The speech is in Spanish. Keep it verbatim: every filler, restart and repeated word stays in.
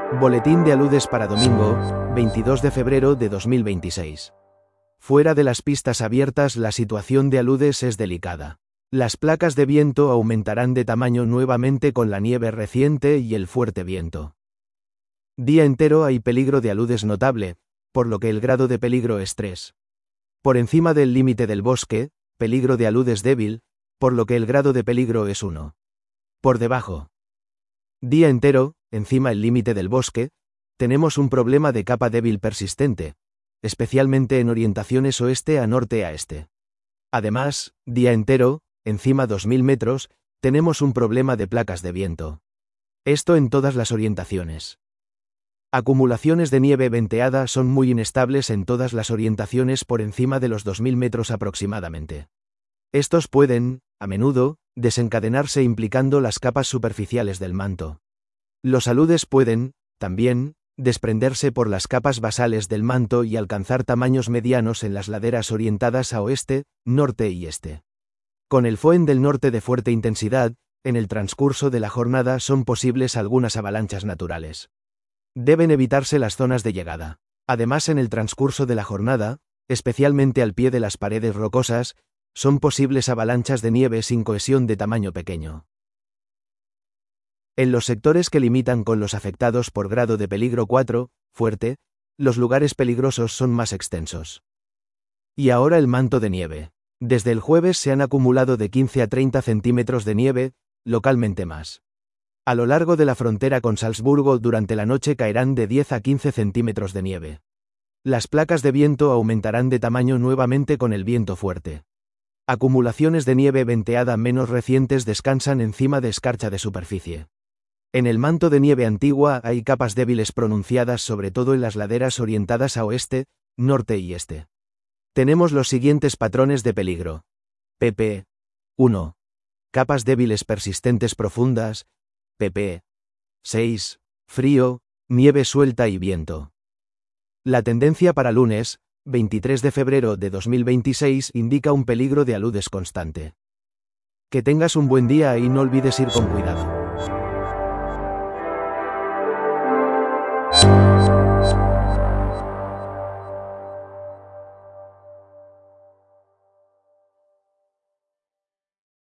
Boletín de aludes para domingo, veintidós de febrero de dos mil veintiséis. Fuera de las pistas abiertas la situación de aludes es delicada. Las placas de viento aumentarán de tamaño nuevamente con la nieve reciente y el fuerte viento. Día entero hay peligro de aludes notable, por lo que el grado de peligro es tres. Por encima del límite del bosque, peligro de aludes débil, por lo que el grado de peligro es uno. Por debajo. Día entero, encima el límite del bosque, tenemos un problema de capa débil persistente, especialmente en orientaciones oeste a norte a este. Además, día entero, encima dos mil metros, tenemos un problema de placas de viento. Esto en todas las orientaciones. Acumulaciones de nieve venteada son muy inestables en todas las orientaciones por encima de los dos mil metros aproximadamente. Estos pueden, a menudo, desencadenarse implicando las capas superficiales del manto. Los aludes pueden, también, desprenderse por las capas basales del manto y alcanzar tamaños medianos en las laderas orientadas a oeste, norte y este. Con el F O E N del norte de fuerte intensidad, en el transcurso de la jornada son posibles algunas avalanchas naturales. Deben evitarse las zonas de llegada. Además, en el transcurso de la jornada, especialmente al pie de las paredes rocosas, son posibles avalanchas de nieve sin cohesión de tamaño pequeño. En los sectores que limitan con los afectados por grado de peligro cuatro, fuerte, los lugares peligrosos son más extensos. Y ahora el manto de nieve. Desde el jueves se han acumulado de quince a treinta centímetros de nieve, localmente más. A lo largo de la frontera con Salzburgo durante la noche caerán de diez a quince centímetros de nieve. Las placas de viento aumentarán de tamaño nuevamente con el viento fuerte. Acumulaciones de nieve venteada menos recientes descansan encima de escarcha de superficie. En el manto de nieve antigua hay capas débiles pronunciadas sobre todo en las laderas orientadas a oeste, norte y este. Tenemos los siguientes patrones de peligro. pp. uno. Capas débiles persistentes profundas. pp. seis. Frío, nieve suelta y viento. La tendencia para lunes, veintitrés de febrero de dos mil veintiséis, indica un peligro de aludes constante. Que tengas un buen día y no olvides ir con cuidado.